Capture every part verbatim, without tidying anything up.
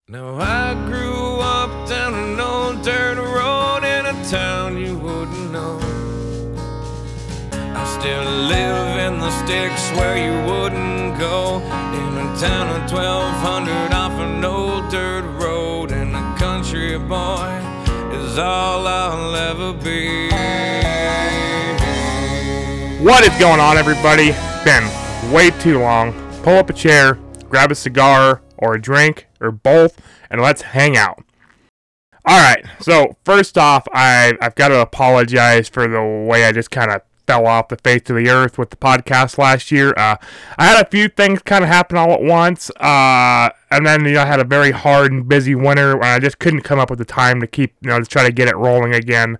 Now I grew up down an old dirt road in a town you wouldn't know. I still live in the sticks where you wouldn't go, in a town of twelve hundred off an old dirt road, and a country boy is all I'll ever be. What is going on, everybody? Been way too long. Pull up a chair, grab a cigar or a drink or both, and let's hang out. Alright, so first off, I, I've got to apologize for the way I just kind of fell off the face of the earth with the podcast last year. Uh, I had a few things kind of happen all at once, uh, and then, you know, I had a very hard and busy winter when I just couldn't come up with the time to keep, you know, to try to get it rolling again.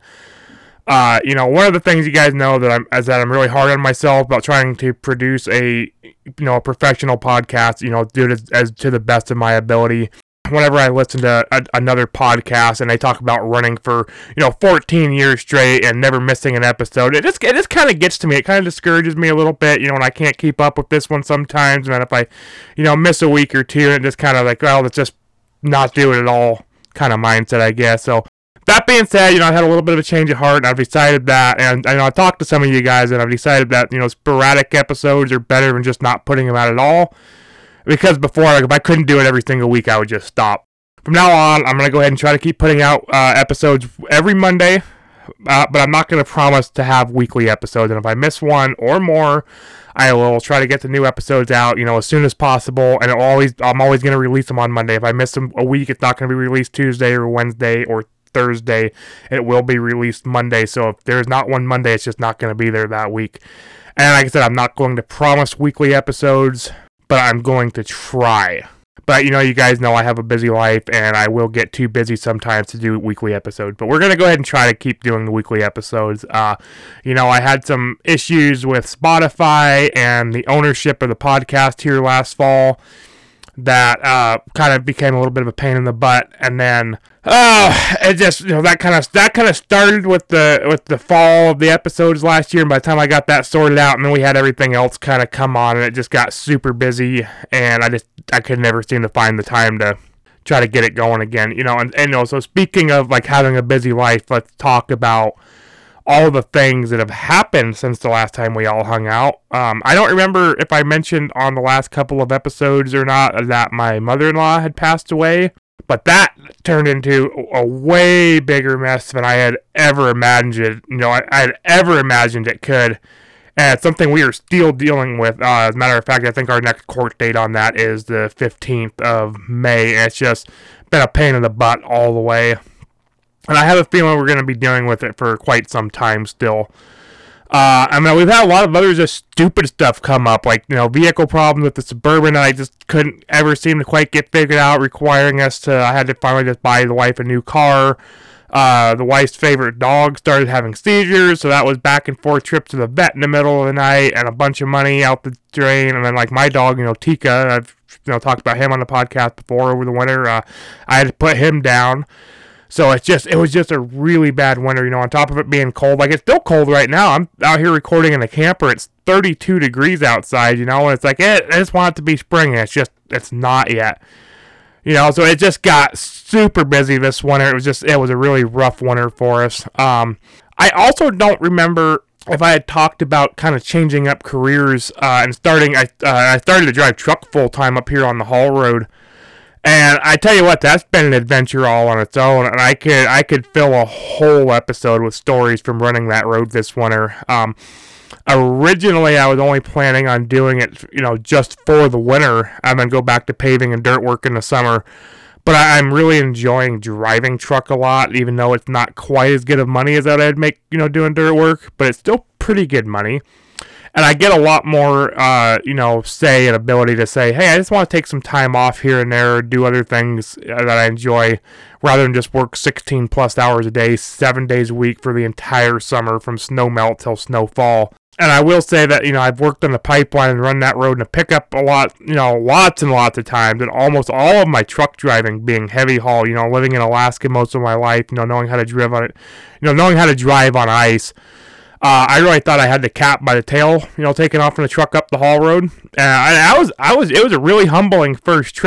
Uh, you know, one of the things you guys know that I'm is that I'm really hard on myself about trying to produce a, you know, a professional podcast, you know, do it as, as to the best of my ability. Whenever I listen to a, another podcast and they talk about running for, you know, fourteen years straight and never missing an episode, it just, it just kind of gets to me. It kind of discourages me a little bit, you know, and I can't keep up with this one sometimes. And then if I, you know, miss a week or two, it just kind of like, well, let's just not do it at all kind of mindset, I guess. So, that being said, you know, I had a little bit of a change of heart, and I've decided that, and I know I talked to some of you guys, and I've decided that, you know, sporadic episodes are better than just not putting them out at all, because before, like, if I couldn't do it every single week, I would just stop. From now on, I'm going to go ahead and try to keep putting out uh, episodes every Monday, uh, but I'm not going to promise to have weekly episodes, and if I miss one or more, I will try to get the new episodes out, you know, as soon as possible, and it'll always, I'm always going to release them on Monday. If I miss them a week, it's not going to be released Tuesday or Wednesday or Thursday. It will be released Monday, so if there's not one Monday, it's just not going to be there that week. And like I said, I'm not going to promise weekly episodes, but I'm going to try. But, you know, you guys know I have a busy life, and I will get too busy sometimes to do weekly episodes. But we're going to go ahead and try to keep doing the weekly episodes. Uh, you know, I had some issues with Spotify and the ownership of the podcast here last fall that uh, kind of became a little bit of a pain in the butt, and then uh, it just, you know, that kind of that kind of started with the with the fall of the episodes last year. And by the time I got that sorted out, and then we had everything else kind of come on, and it just got super busy, and I just I could never seem to find the time to try to get it going again, you know. And, and you know, so speaking of like having a busy life, let's talk about all the things that have happened since the last time we all hung out. Um, I don't remember if I mentioned on the last couple of episodes or not that my mother-in-law had passed away, but that turned into a way bigger mess than I had ever imagined. You know, I, I had ever imagined it could, and it's something we are still dealing with. Uh, as a matter of fact, I think our next court date on that is the fifteenth of May, and it's just been a pain in the butt all the way. And I have a feeling we're going to be dealing with it for quite some time still. Uh, I mean, we've had a lot of other just stupid stuff come up, like, you know, vehicle problems with the Suburban that I just couldn't ever seem to quite get figured out, requiring us to, I had to finally just buy the wife a new car. Uh, the wife's favorite dog started having seizures, so that was back and forth trip to the vet in the middle of the night, and a bunch of money out the drain. And then, like, my dog, you know, Tika, I've, you know, talked about him on the podcast before over the winter. Uh, I had to put him down. So it's just, it was just a really bad winter, you know, on top of it being cold. Like, it's still cold right now. I'm out here recording in a camper. It's thirty-two degrees outside, you know, and it's like, eh, I just want it to be spring, and it's just, it's not yet. You know, so it just got super busy this winter. It was just, it was a really rough winter for us. Um, I also don't remember if I had talked about kind of changing up careers uh, and starting, I, uh, I started to drive truck full-time up here on the Hall Road. And I tell you what, that's been an adventure all on its own, and I could I could fill a whole episode with stories from running that road this winter. Um, originally, I was only planning on doing it, you know, just for the winter, and then go back to paving and dirt work in the summer. But I, I'm really enjoying driving truck a lot, even though it's not quite as good of money as that I'd make, you know, doing dirt work, but it's still pretty good money. And I get a lot more, uh, you know, say and ability to say, hey, I just want to take some time off here and there, or do other things that I enjoy, rather than just work sixteen plus hours a day, seven days a week for the entire summer, from snow melt till snowfall. And I will say that, you know, I've worked on the pipeline and run that road in a pickup a lot, you know, lots and lots of times, and almost all of my truck driving being heavy haul, you know, living in Alaska most of my life, you know, knowing how to drive on it, you know, knowing how to drive on ice. Uh, I really thought I had the cat by the tail, you know, taking off from the truck up the Hall Road. And I, I was, I was, it was a really humbling first trip.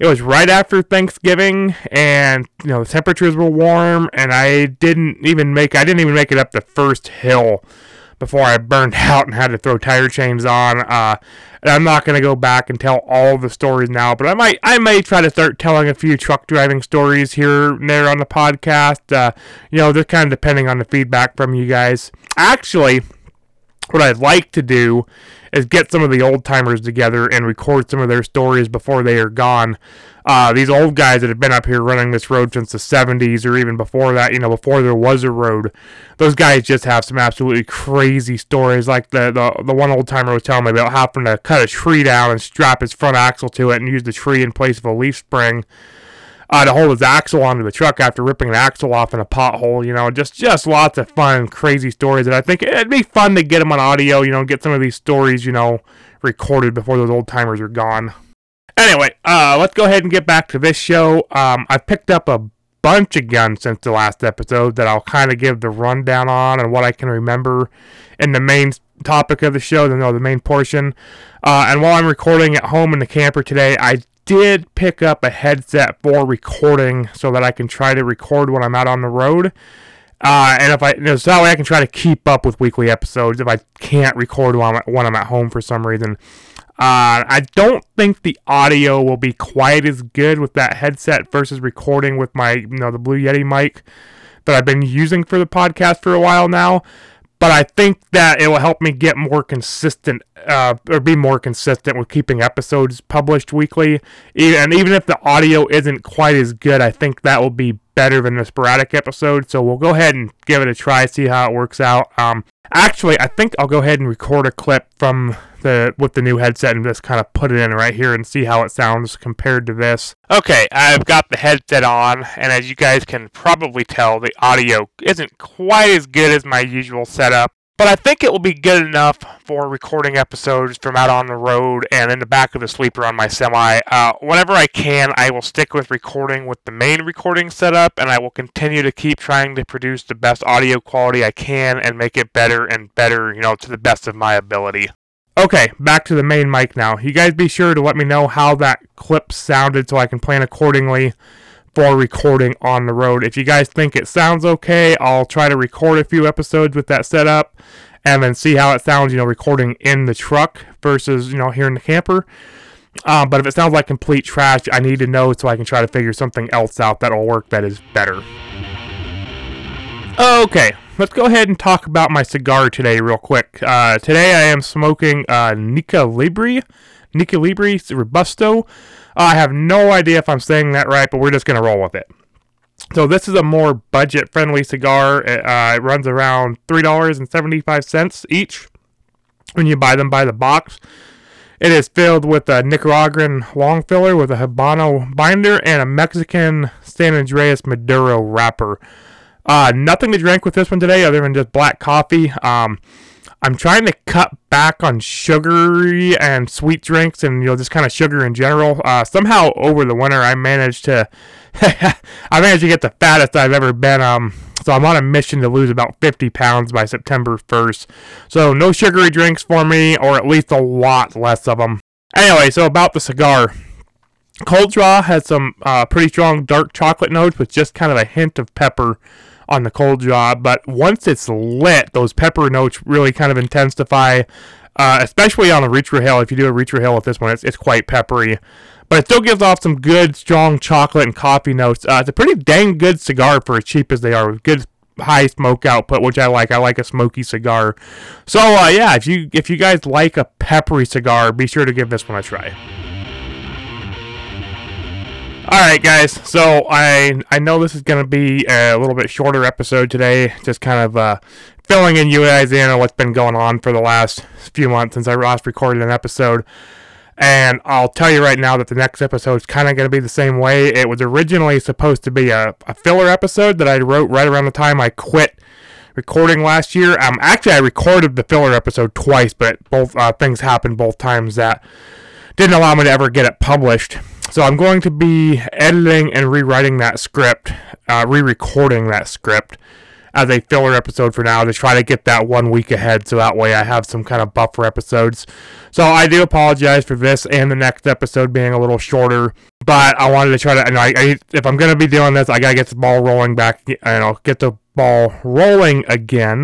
it was right after Thanksgiving, and you know the temperatures were warm, and I didn't even make I didn't even make it up the first hill before I burned out and had to throw tire chains on. Uh, and I'm not going to go back and tell all the stories now, but I might I may try to start telling a few truck driving stories here and there on the podcast. Uh, you know, just kind of depending on the feedback from you guys. Actually, what I'd like to do is get some of the old timers together and record some of their stories before they are gone. Uh, these old guys that have been up here running this road since the seventies or even before that, you know, before there was a road, those guys just have some absolutely crazy stories. Like the, the, the one old timer was telling me about having to cut a tree down and strap his front axle to it and use the tree in place of a leaf spring Uh, to hold his axle onto the truck after ripping the axle off in a pothole. You know, just just lots of fun, crazy stories. And I think it'd be fun to get them on audio, you know, get some of these stories, you know, recorded before those old timers are gone. Anyway, uh, let's go ahead and get back to this show. Um, I've picked up a bunch of guns since the last episode that I'll kind of give the rundown on and what I can remember in the main topic of the show, the, no, the main portion. Uh, and while I'm recording at home in the camper today, I did pick up a headset for recording so that I can try to record when I'm out on the road. Uh, and if I, you know, so that way I can try to keep up with weekly episodes if I can't record while I'm at, when I'm at home for some reason. Uh, I don't think the audio will be quite as good with that headset versus recording with my, you know, the Blue Yeti mic that I've been using for the podcast for a while now. But I think that it will help me get more consistent, uh, or be more consistent with keeping episodes published weekly. And even if the audio isn't quite as good, I think that will be better than the sporadic episode. So we'll go ahead and give it a try, see how it works out. Um, actually, I think I'll go ahead and record a clip from the with the new headset and just kind of put it in right here and see how it sounds compared to this. Okay, I've got the headset on, and as you guys can probably tell, the audio isn't quite as good as my usual setup. But I think it will be good enough for recording episodes from out on the road and in the back of the sleeper on my semi. Uh, whenever I can, I will stick with recording with the main recording setup, and I will continue to keep trying to produce the best audio quality I can and make it better and better, you know, to the best of my ability. Okay, back to the main mic now. You guys be sure to let me know how that clip sounded so I can plan accordingly for recording on the road. If you guys think it sounds okay, I'll try to record a few episodes with that setup and then see how it sounds, you know, recording in the truck versus, you know, here in the camper. Um, but if it sounds like complete trash, I need to know so I can try to figure something else out that'll work that is better. Okay, let's go ahead and talk about my cigar today real quick. Uh, today I am smoking uh, Nica Libre, Nica Libre Robusto. I have no idea if I'm saying that right, but we're just going to roll with it. So this is a more budget-friendly cigar. It, uh, it runs around three dollars and seventy-five cents each when you buy them by the box. It is filled with a Nicaraguan long filler with a Habano binder and a Mexican San Andreas Maduro wrapper. Uh, nothing to drink with this one today other than just black coffee. Um, I'm trying to cut back on sugary and sweet drinks and, you know, just kind of sugar in general. Uh, somehow over the winter I managed to, I managed to get the fattest I've ever been. Um, so I'm on a mission to lose about fifty pounds by September first. So no sugary drinks for me, or at least a lot less of them. Anyway, so about the cigar. Cold Draw has some uh, pretty strong dark chocolate notes with just kind of a hint of pepper on the Cold Draw, but once it's lit, those pepper notes really kind of intensify, uh, especially on a Reach Hill. If you do a Reach Hill with this one, it's, it's quite peppery, but it still gives off some good, strong chocolate and coffee notes. Uh, it's a pretty dang good cigar for as cheap as they are, with good high smoke output, which I like. I like a smoky cigar. So, uh, yeah, if you if you guys like a peppery cigar, be sure to give this one a try. Alright guys, so I I know this is going to be a little bit shorter episode today, just kind of uh, filling in you guys in on what's been going on for the last few months since I last recorded an episode. And I'll tell you right now that the next episode is kind of going to be the same way. It was originally supposed to be a, a filler episode that I wrote right around the time I quit recording last year. Um, actually, I recorded the filler episode twice, but both uh, things happened both times that didn't allow me to ever get it published. So I'm going to be editing and rewriting that script, uh, re-recording that script, as a filler episode for now to try to get that one week ahead, so that way I have some kind of buffer episodes. So I do apologize for this and the next episode being a little shorter, but I wanted to try to, and I, I, if I'm going to be doing this, I got to get the ball rolling back, you know, get the ball rolling again.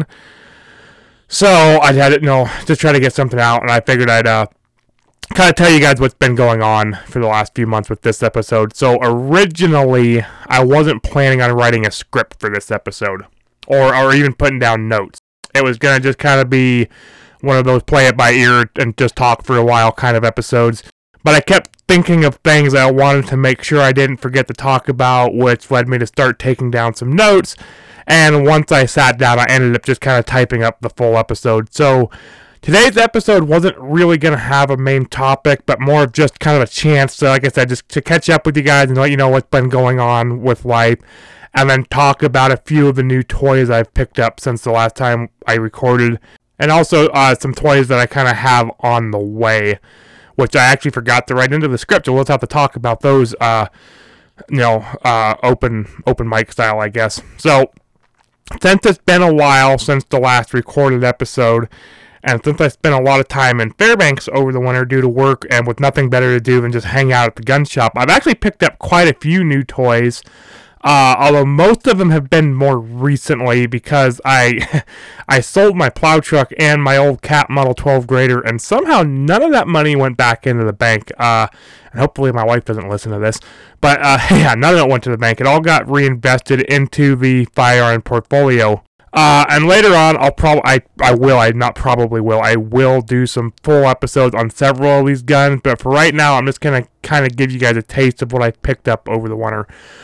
So I had it, you know, to try to get something out, and I figured I'd uh, kind of tell you guys what's been going on for the last few months with this episode. So originally, I wasn't planning on writing a script for this episode, or, or even putting down notes. It was going to just kind of be one of those play it by ear and just talk for a while kind of episodes. But I kept thinking of things that I wanted to make sure I didn't forget to talk about, which led me to start taking down some notes. And once I sat down, I ended up just kind of typing up the full episode. So today's episode wasn't really going to have a main topic, but more of just kind of a chance to, like I said, just to catch up with you guys and let you know what's been going on with life. And then talk about a few of the new toys I've picked up since the last time I recorded. And also uh, some toys that I kind of have on the way, which I actually forgot to write into the script. So we'll have to talk about those, uh, you know, uh, open, open mic style, I guess. So since it's been a while since the last recorded episode, and since I spent a lot of time in Fairbanks over the winter due to work and with nothing better to do than just hang out at the gun shop, I've actually picked up quite a few new toys, uh, although most of them have been more recently because I I sold my plow truck and my old Cat Model twelve grader, and somehow none of that money went back into the bank. Uh, and hopefully my wife doesn't listen to this. But uh, yeah, none of it went to the bank. It all got reinvested into the firearm portfolio. Uh, and later on, I'll probably, I, I will, I not probably will, I will do some full episodes on several of these guns. But for right now, I'm just going to kind of give you guys a taste of what I picked up over the winter.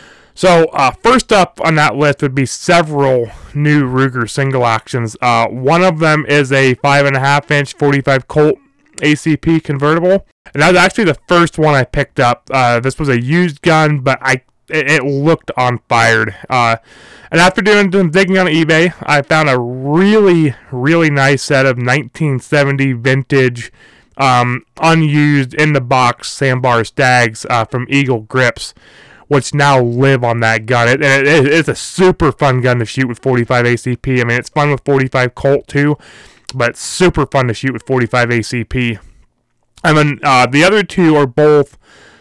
So, uh, first up on that list would be several new Ruger single actions. Uh, one of them is a five and a half inch forty-five Colt A C P convertible. And that was actually the first one I picked up. Uh, this was a used gun, but I it, it looked on fired. Uh, and after doing some digging on eBay, I found a really, really nice set of nineteen seventy vintage, um, unused in the box Sandbar Stags uh, from Eagle Grips, which now live on that gun. It, it, it's a super fun gun to shoot with forty-five A C P. I mean, it's fun with forty-five Colt too, but it's super fun to shoot with forty-five A C P. And then uh, the other two are both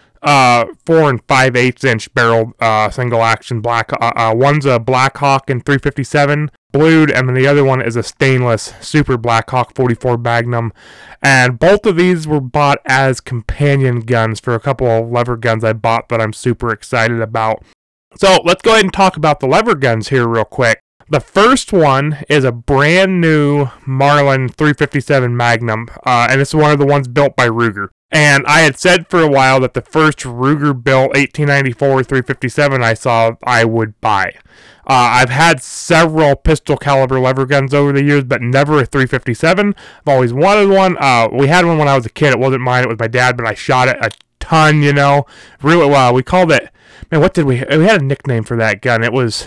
uh, four and five eighths inch barrel uh, single action black. Uh, uh, one's a Blackhawk in three fifty-seven blued, and then the other one is a stainless Super Blackhawk forty-four Magnum. And both of these were bought as companion guns for a couple of lever guns I bought that I'm super excited about. So let's go ahead and talk about the lever guns here real quick. The first one is a brand new Marlin three fifty-seven Magnum, uh, and it's one of the ones built by Ruger. And I had said for a while that the first Ruger-built eighteen ninety-four three fifty-seven I saw, I would buy. Uh, I've had several pistol caliber lever guns over the years, but never a three fifty-seven. I've always wanted one. Uh, we had one when I was a kid. It wasn't mine. It was my dad, but I shot it a ton, you know. Really well. We called it, man, what did we, we had a nickname for that gun. It was,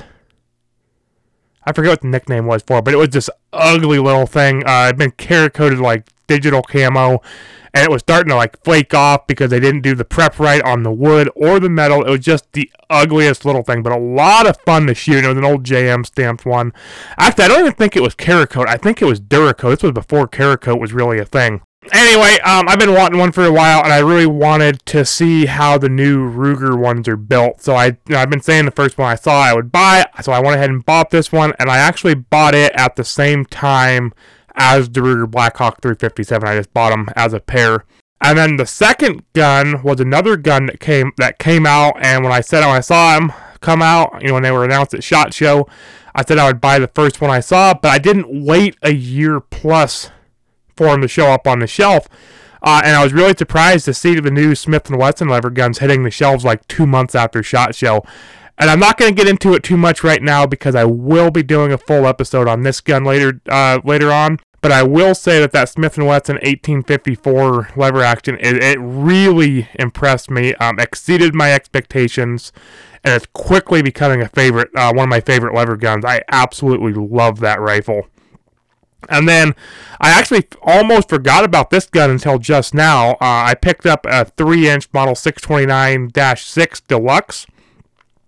I forget what the nickname was for, but it was this ugly little thing. Uh, it'd been Cerakoted like digital camo, and it was starting to like flake off because they didn't do the prep right on the wood or the metal. It was just the ugliest little thing, but a lot of fun to shoot. It was an old J M stamped one. Actually, I don't even think it was Cerakote. I think it was Duracoat. This was before Cerakote was really a thing. Anyway, um, I've been wanting one for a while, and I really wanted to see how the new Ruger ones are built. So I, you know, I've been saying the first one I saw I would buy, so I went ahead and bought this one, and I actually bought it at the same time as the Ruger Blackhawk three fifty-seven. I just bought them as a pair. And then the second gun was another gun that came that came out, and when I said when I saw them come out, you know, when they were announced at SHOT Show, I said I would buy the first one I saw, but I didn't wait a year plus for them to show up on the shelf. Uh, and I was really surprised to see the new Smith and Wesson lever guns hitting the shelves like two months after SHOT Show. And I'm not going to get into it too much right now because I will be doing a full episode on this gun later uh, later on. But I will say that that Smith and Wesson eighteen fifty-four lever action, it, it really impressed me, um, exceeded my expectations, and it's quickly becoming a favorite, uh, one of my favorite lever guns. I absolutely love that rifle. And then I actually almost forgot about this gun until just now. Uh, I picked up a three inch model six twenty-nine dash six Deluxe.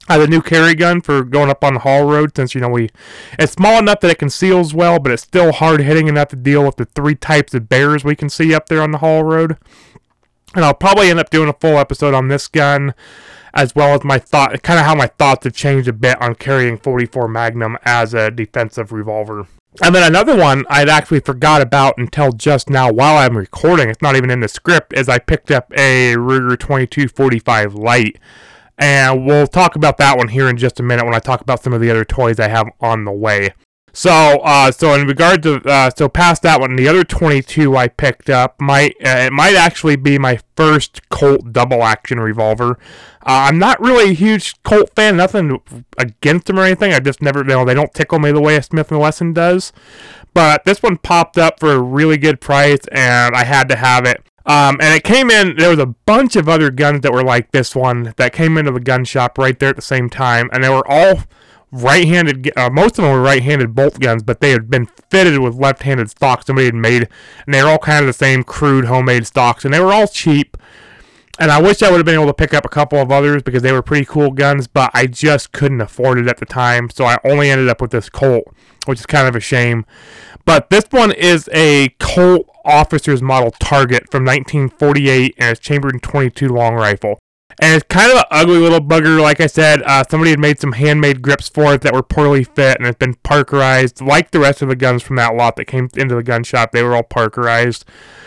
Uh, the new carry gun for going up on the haul road, since, you know, we it's small enough that it conceals well, but it's still hard hitting enough to deal with the three types of bears we can see up there on the haul road. And I'll probably end up doing a full episode on this gun, as well as my thought, kind of how my thoughts have changed a bit on carrying forty-four Magnum as a defensive revolver. And then another one I'd actually forgot about until just now while I'm recording, it's not even in the script, is I picked up a Ruger twenty-two forty-five Light. And we'll talk about that one here in just a minute when I talk about some of the other toys I have on the way. So, uh, so in regard to, uh, so past that one, the other twenty-two I picked up might, uh, it might actually be my first Colt double action revolver. Uh, I'm not really a huge Colt fan, nothing against them or anything. I just never, you know, they don't tickle me the way a Smith and Wesson does. But this one popped up for a really good price, and I had to have it. Um, and it came in, there was a bunch of other guns that were like this one that came into the gun shop right there at the same time, and they were all right-handed, uh, most of them were right-handed bolt guns, but they had been fitted with left-handed stocks somebody had made, and they were all kind of the same crude homemade stocks, and they were all cheap. And I wish I would have been able to pick up a couple of others because they were pretty cool guns, but I just couldn't afford it at the time, so I only ended up with this Colt, which is kind of a shame. But this one is a Colt Officer's Model Target from nineteen forty-eight, and it's chambered in twenty-two long rifle. And it's kind of an ugly little bugger. Like I said, uh, somebody had made some handmade grips for it that were poorly fit, and it's been Parkerized. Like the rest of the guns from that lot that came into the gun shop, they were all Parkerized.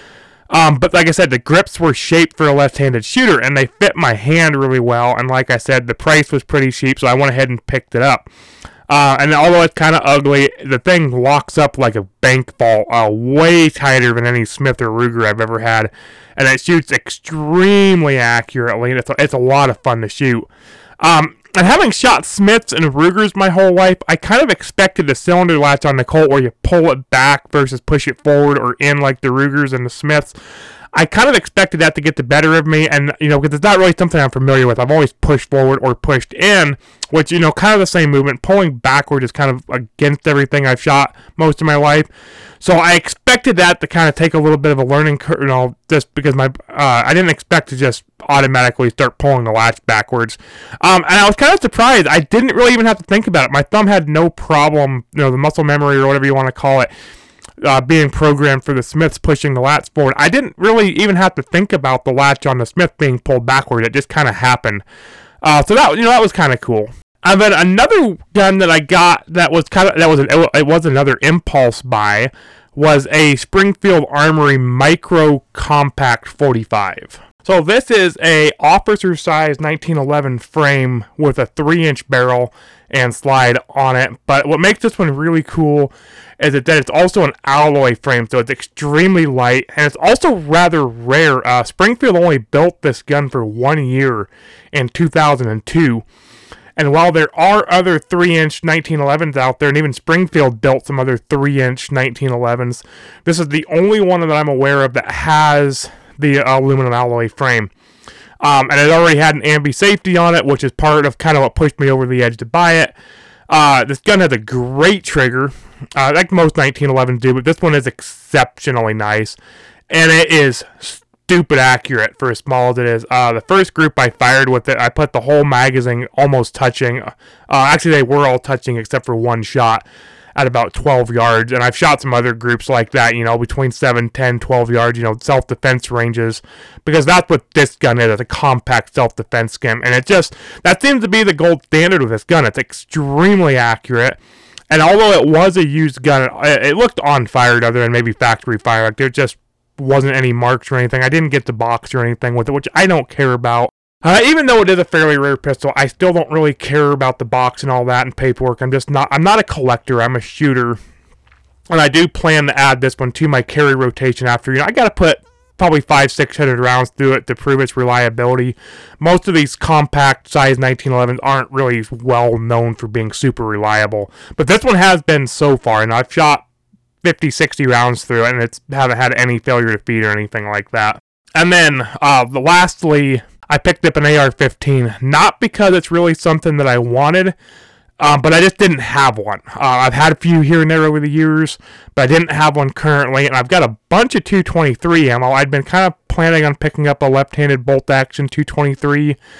Um, but like I said, the grips were shaped for a left-handed shooter, and they fit my hand really well. And like I said, the price was pretty cheap, so I went ahead and picked it up. Uh, and although it's kind of ugly, the thing locks up like a bank vault, uh, way tighter than any Smith or Ruger I've ever had. And it shoots extremely accurately, and it's a, it's a lot of fun to shoot. Um, and having shot Smiths and Rugers my whole life, I kind of expected the cylinder latch on the Colt where you pull it back versus push it forward or in like the Rugers and the Smiths. I kind of expected that to get the better of me, and, you know, because it's not really something I'm familiar with. I've always pushed forward or pushed in, which, you know, kind of the same movement. Pulling backward is kind of against everything I've shot most of my life. So I expected that to kind of take a little bit of a learning curve, you know, just because my, uh, I didn't expect to just automatically start pulling the latch backwards. Um, and I was kind of surprised. I didn't really even have to think about it. My thumb had no problem, you know, the muscle memory or whatever you want to call it, Uh, being programmed for the Smiths pushing the latch forward. I didn't really even have to think about the latch on the Smith being pulled backward. It just kind of happened. Uh, so that, you know, that was kind of cool. And then another gun that I got that was kind of that was an, it was another impulse buy was a Springfield Armory Micro Compact forty-five. So this is a officer size nineteen eleven frame with a three inch barrel and slide on it. But what makes this one really cool is that it's also an alloy frame, so it's extremely light, and it's also rather rare. Uh, Springfield only built this gun for one year in two thousand two. And while there are other three inch nineteen elevens out there, and even Springfield built some other three inch nineteen elevens, this is the only one that I'm aware of that has the aluminum alloy frame. Um, and it already had an ambi safety on it, which is part of kind of what pushed me over the edge to buy it. Uh, this gun has a great trigger, uh, like most nineteen elevens do, but this one is exceptionally nice. And it is stupid accurate for as small as it is. Uh, the first group I fired with it, I put the whole magazine almost touching. Uh, actually, they were all touching except for one shot at about twelve yards. And I've shot some other groups like that, you know, between seven, ten, twelve yards, you know, self-defense ranges. Because that's what this gun is. It's a compact self-defense gun. And it just, that seems to be the gold standard with this gun. It's extremely accurate. And although it was a used gun, it, it looked on-fired other than maybe factory fire. Like, there just wasn't any marks or anything. I didn't get the box or anything with it, which I don't care about. Uh, even though it is a fairly rare pistol, I still don't really care about the box and all that and paperwork. I'm just not, I'm not a collector. I'm a shooter. And I do plan to add this one to my carry rotation after, you know, I got to put probably five, six hundred rounds through it to prove its reliability. Most of these compact size nineteen elevens aren't really well known for being super reliable. But this one has been so far, and I've shot fifty, sixty rounds through it, and it's haven't had any failure to feed or anything like that. And then, uh, the lastly, I picked up an A R fifteen, not because it's really something that I wanted, um, but I just didn't have one. Uh, I've had a few here and there over the years, but I didn't have one currently, and I've got a bunch of two twenty-three ammo. I'd been kind of planning on picking up a left-handed bolt-action two twenty-three,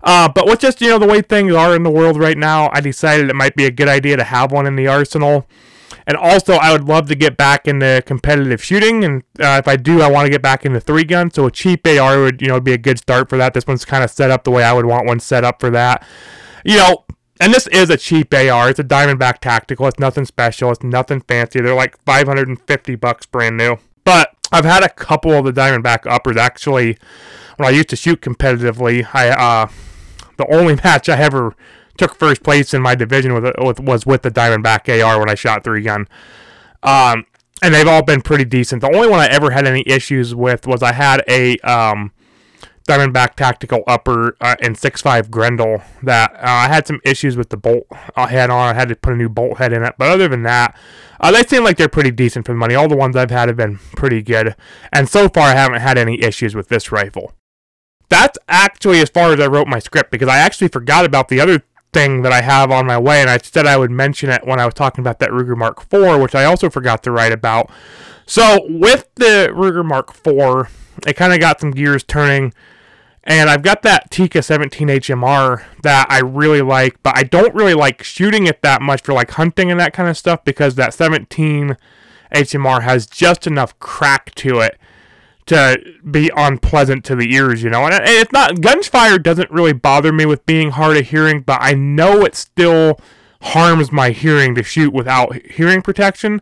Uh, but with just, you know, the way things are in the world right now, I decided it might be a good idea to have one in the arsenal. And also, I would love to get back into competitive shooting, and uh, if I do, I want to get back into three gun. So a cheap A R would, you know, be a good start for that. This one's kind of set up the way I would want one set up for that. You know, and this is a cheap A R. It's a Diamondback Tactical. It's nothing special. It's nothing fancy. They're like five hundred fifty bucks brand new. But I've had a couple of the Diamondback uppers. Actually, when I used to shoot competitively, I uh, the only match I ever took first place in my division with, with was with the Diamondback A R when I shot three gun. Um, and they've all been pretty decent. The only one I ever had any issues with was I had a um, Diamondback Tactical upper uh, in six five Grendel that uh, I had some issues with the bolt head on. I had to put a new bolt head in it. But other than that, uh, they seem like they're pretty decent for the money. All the ones I've had have been pretty good. And so far, I haven't had any issues with this rifle. That's actually as far as I wrote my script, because I actually forgot about the other thing that I have on my way, and I said I would mention it when I was talking about that Ruger Mark four, which I also forgot to write about. So with the Ruger Mark four, it kind of got some gears turning, and I've got that Tikka seventeen H M R that I really like, but I don't really like shooting it that much for like hunting and that kind of stuff, because that seventeen H M R has just enough crack to it to be unpleasant to the ears, you know. And it's not, gunfire doesn't really bother me with being hard of hearing, but I know it still harms my hearing to shoot without hearing protection.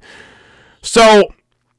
So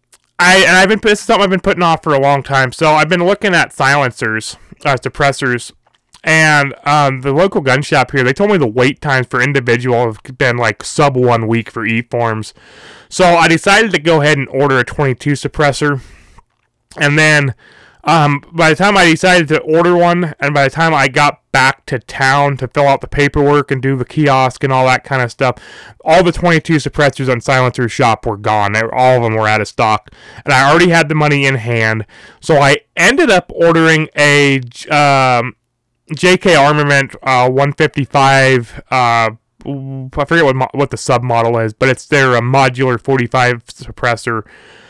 I and I've been this is something I've been putting off for a long time. So I've been looking at silencers, uh, suppressors, and um, the local gun shop here, they told me the wait times for individual have been like sub one week for E-forms. So I decided to go ahead and order a twenty-two suppressor. And then, um, by the time I decided to order one, and by the time I got back to town to fill out the paperwork and do the kiosk and all that kind of stuff, all the twenty-two suppressors on Silencer's shop were gone. They were, all of them were out of stock. And I already had the money in hand. So I ended up ordering a um, J K Armament uh, one fifty-five, uh, I forget what, mo- what the sub-model is, but it's their uh, modular forty-five suppressor.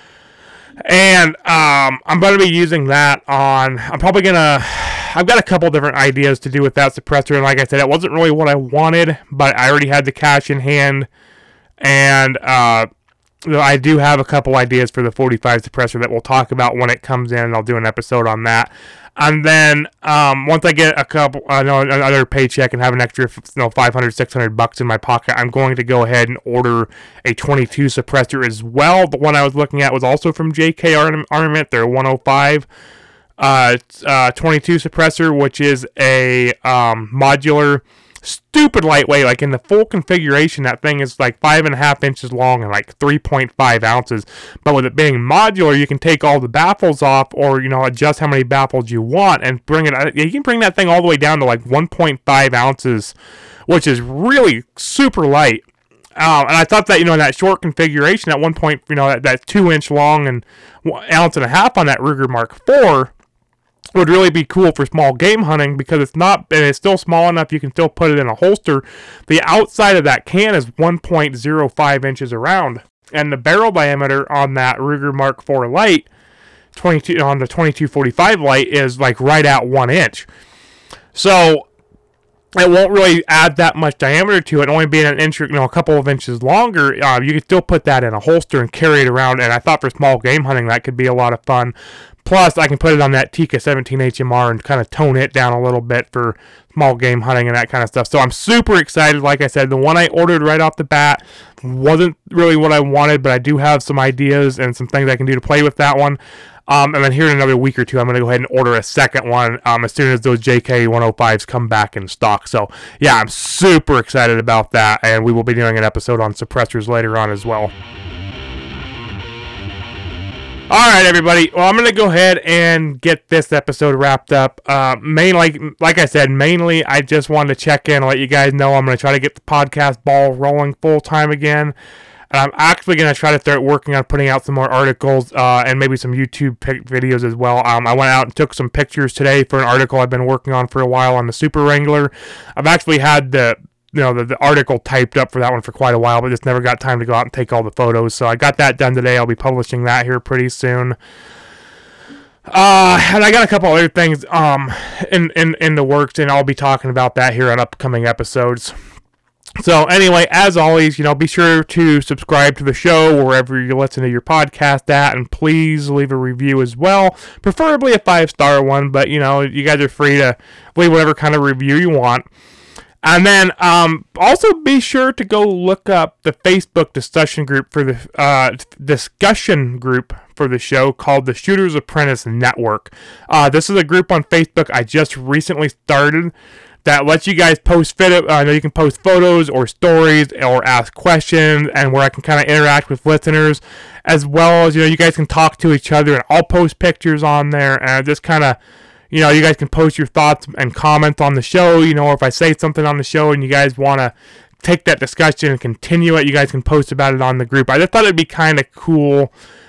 And um, I'm going to be using that on, I'm probably going to, I've got a couple different ideas to do with that suppressor, and like I said, it wasn't really what I wanted, but I already had the cash in hand, and uh, I do have a couple ideas for the forty-five suppressor that we'll talk about when it comes in, and I'll do an episode on that. And then um, once I get a couple, uh, no, another paycheck and have an extra, you know, five hundred, six hundred bucks in my pocket, I'm going to go ahead and order a twenty-two suppressor as well. The one I was looking at was also from J K Armament. They're one oh five uh, uh, twenty-two suppressor, which is a um, modular, stupid lightweight. Like in the full configuration, that thing is like five and a half inches long and like three point five ounces. But with it being modular, you can take all the baffles off, or, you know, adjust how many baffles you want and bring it. You can bring that thing all the way down to like one point five ounces, which is really super light. Um, and I thought that, you know, in that short configuration, at one point, you know, that, that two inch long and one ounce and a half on that Ruger Mark four would really be cool for small game hunting, because it's not, and it's still small enough you can still put it in a holster. The outside of that can is one point oh five inches around, and the barrel diameter on that Ruger Mark four light, twenty-two on the twenty-two forty-five light, is like right at one inch. So it won't really add that much diameter to it, only being an inch, you know, a couple of inches longer. Uh, you can still put that in a holster and carry it around, and I thought for small game hunting that could be a lot of fun. Plus, I can put it on that Tikka seventeen H M R and kind of tone it down a little bit for small game hunting and that kind of stuff. So I'm super excited. Like I said, the one I ordered right off the bat wasn't really what I wanted, but I do have some ideas and some things I can do to play with that one. Um, and then here in another week or two, I'm going to go ahead and order a second one um, as soon as those J K one oh fives come back in stock. So, yeah, I'm super excited about that, and we will be doing an episode on suppressors later on as well. Alright, everybody. Well, I'm going to go ahead and get this episode wrapped up. Uh, main, like, like I said, mainly I just wanted to check in and let you guys know I'm going to try to get the podcast ball rolling full time again. And I'm actually going to try to start working on putting out some more articles uh, and maybe some YouTube pic- videos as well. Um, I went out and took some pictures today for an article I've been working on for a while on the Super Wrangler. I've actually had the you know the, the article typed up for that one for quite a while, but just never got time to go out and take all the photos. So I got that done today. I'll be publishing that here pretty soon. Uh, and I got a couple other things um in, in, in the works, and I'll be talking about that here on upcoming episodes. So anyway, as always, you know, be sure to subscribe to the show wherever you listen to your podcast at, and please leave a review as well, preferably a five-star one, but, you know, you guys are free to leave whatever kind of review you want. And then um, also be sure to go look up the Facebook discussion group for the uh, discussion group for the show called the Shooter's Apprentice Network. Uh, this is a group on Facebook I just recently started that lets you guys post fit. Uh, you can post photos or stories or ask questions, and where I can kind of interact with listeners, as well as, you know, you guys can talk to each other, and I'll post pictures on there, and just kind of, you know, you guys can post your thoughts and comments on the show, you know, or if I say something on the show and you guys want to take that discussion and continue it, you guys can post about it on the group. I just thought it'd be kind of cool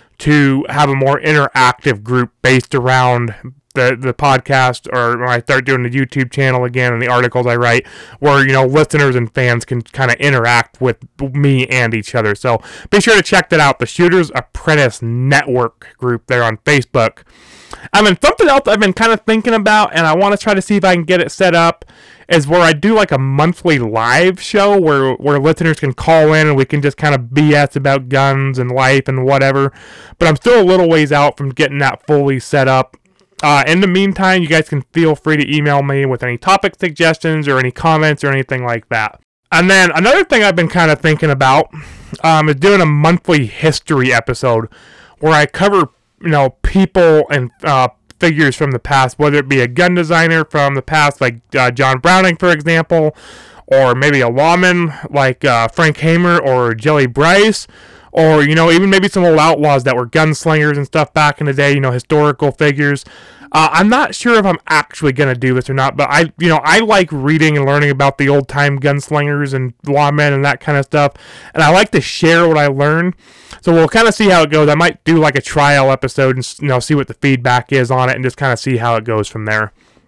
to have a more interactive group based around the, the podcast, or when I start doing the YouTube channel again and the articles I write, where, you know, listeners and fans can kind of interact with me and each other. So be sure to check that out, the Shooter's Apprentice Network group there on Facebook. I mean, something else I've been kind of thinking about, and I want to try to see if I can get it set up, is where I do like a monthly live show where, where listeners can call in and we can just kind of B S about guns and life and whatever. But I'm still a little ways out from getting that fully set up. Uh, in the meantime, you guys can feel free to email me with any topic suggestions or any comments or anything like that. And then another thing I've been kind of thinking about um, is doing a monthly history episode where I cover, you know, people and uh, figures from the past, whether it be a gun designer from the past, like uh, John Browning, for example, or maybe a lawman like uh, Frank Hamer or Jelly Bryce, or, you know, even maybe some old outlaws that were gunslingers and stuff back in the day, you know, historical figures. Uh, I'm not sure if I'm actually going to do this or not, but I, you know, I like reading and learning about the old-time gunslingers and lawmen and that kind of stuff, and I like to share what I learn. So we'll kind of see how it goes. I might do like a trial episode and, you know, see what the feedback is on it and just kind of see how it goes from there.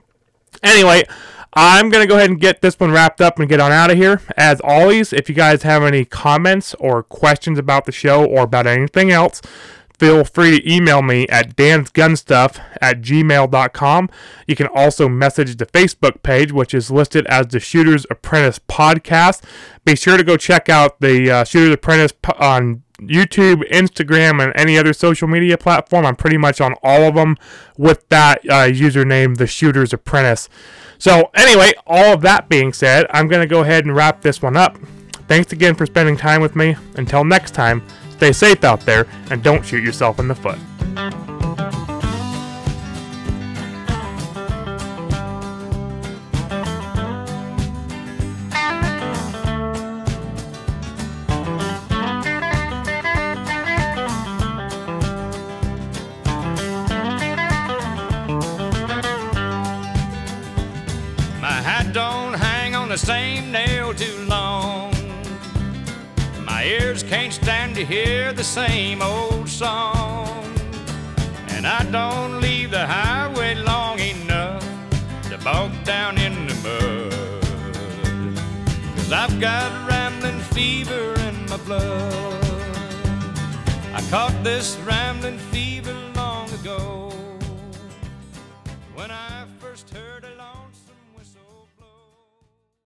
Anyway, I'm going to go ahead and get this one wrapped up and get on out of here. As always, if you guys have any comments or questions about the show or about anything else, feel free to email me at dansgunstuff at gmail dot com. You can also message the Facebook page, which is listed as the Shooter's Apprentice Podcast. Be sure to go check out the uh, Shooter's Apprentice on YouTube, Instagram, and any other social media platform. I'm pretty much on all of them with that uh, username, the Shooter's Apprentice. So anyway, all of that being said, I'm going to go ahead and wrap this one up. Thanks again for spending time with me. Until next time, stay safe out there and don't shoot yourself in the foot. Same nail too long. My ears can't stand to hear the same old song, and I don't leave the highway long enough to bog down in the mud, 'cause I've got rambling fever in my blood. I caught this rambling